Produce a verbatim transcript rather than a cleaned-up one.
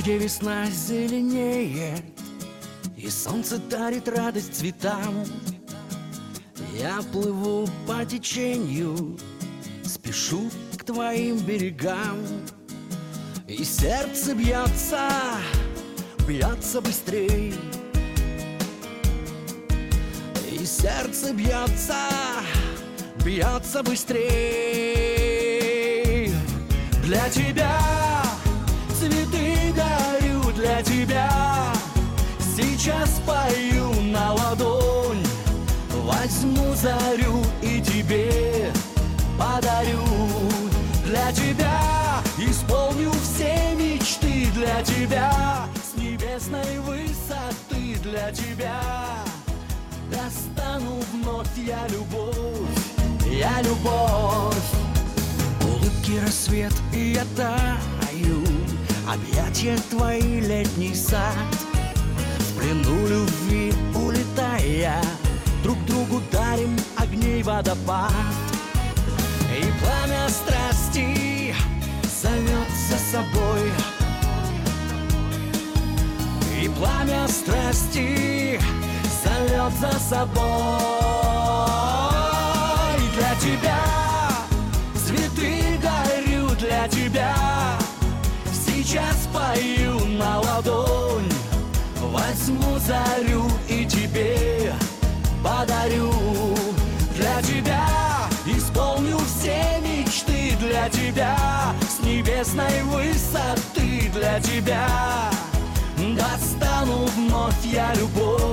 где весна зеленеет и солнце дарит радость цветам. Я плыву по течению, спешу к твоим берегам. И сердце бьется, бьется быстрей. И сердце бьется, бьется быстрей. Для тебя цветы дарю, для тебя сейчас пою на ладонь. Возьму зарю и тебе подарю. Для тебя исполню все мечты, для тебя с небесной высоты, для тебя достану вновь я любовь, я любовь. Улыбки рассвет, и я таю, объятия твои летний сад. В плену любви улетая, друг другу дарим огней водопад. И пламя страсти зовет за собой. И пламя страсти зовет за собой. Для тебя цветы горю, для тебя сейчас пою на ладонь. Возьму зарю и тебе подарю. Для тебя исполню все мечты, для тебя с небесной высоты, для тебя достану вновь я любовь,